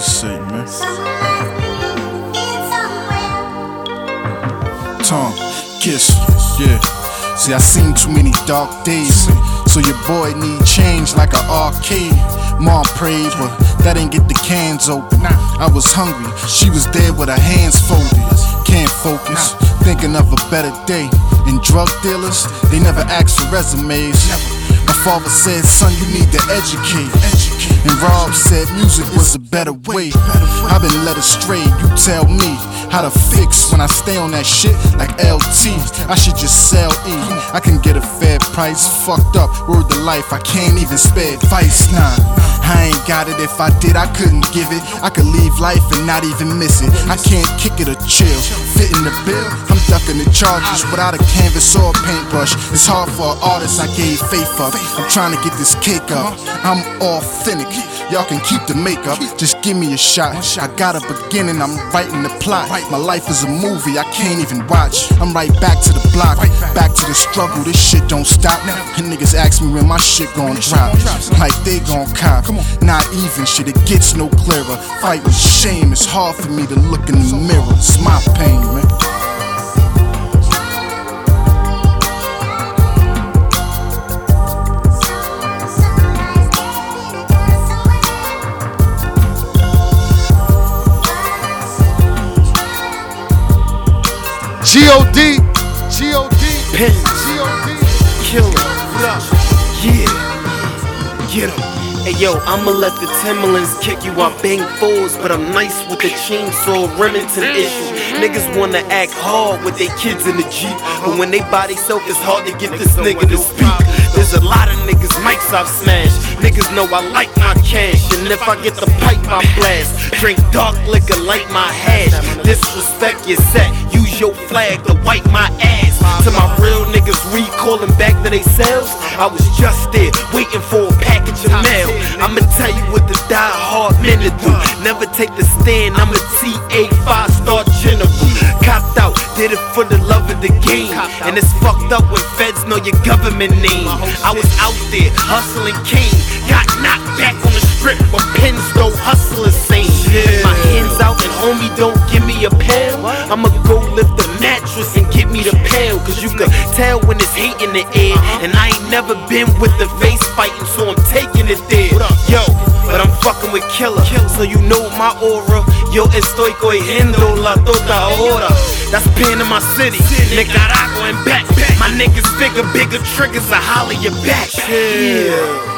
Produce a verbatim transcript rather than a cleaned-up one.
to say, man. Tom, Kiss, yeah. See, I seen too many dark days, so your boy need change like an arcade. Mom prayed, but that ain't get the cans open. I was hungry, she was there with her hands folded. Can't focus, thinking of a better day. And drug dealers, they never ask for resumes. My father said, son, you need to educate. And Rob said music was a better way. I've been led astray, you tell me how to fix when I stay on that shit like L T. I should just sell E, I can get a fair price. Fucked up, word to life, I can't even spare advice. Nah, I ain't got it, if I did I couldn't give it. I could leave life and not even miss it. I can't kick it or chill, fit in the bill, I'm ducking the charges without a canvas or a paintbrush. It's hard for an artist I gave faith up. I'm trying to get this cake up, I'm authentic. Y'all can keep the makeup, just give me a shot. I got a beginning, I'm writing the plot. My life is a movie, I can't even watch. I'm right back to the block, back to the struggle, this shit don't stop. And niggas ask me when my shit gon' drop, like they gon' cop. Not even shit, it gets no clearer. Fight with shame, it's hard for me to look in the mirror. It's my pain, man. G O D, G O D, Pin, G O D, killer, yeah, get em. Hey yo, I'ma let the Timberlands kick you. I bang fours, but I'm nice with the chainsaw Remington issue. Niggas wanna act hard with their kids in the Jeep, but when they by theyself, it's hard to get this nigga to speak. There's a lot of niggas mics I've smashed. Niggas know I like my cash, and if I get the pipe, I blast. Drink dark liquor like my hash. Disrespect your set, use your flag to wipe my ass. To my real niggas recalling back to they selves, I was just there waiting for a package of mail. I'ma tell you what the die hard men to do. Never take the stand, I'm a T A five star general. Copped out, did it for the love of the game. And it's fucked up when feds know your government name. I was out there hustling cane, got knocked back on the strip, but pins don't hustle the same. If my hands out and homie don't give me a pound, I'ma go lift the mattress and get me the pound. Cause you can tell when it's hate in the air, and I ain't never been with the face fighting, so I'm taking it there. Yo, but I'm fucking with Killer, so you know my aura. Yo estoy cogiendo la tota ahora. That's pain in my city, Nicaragua and back. My niggas bigger, bigger triggers, I holler your back. Yeah.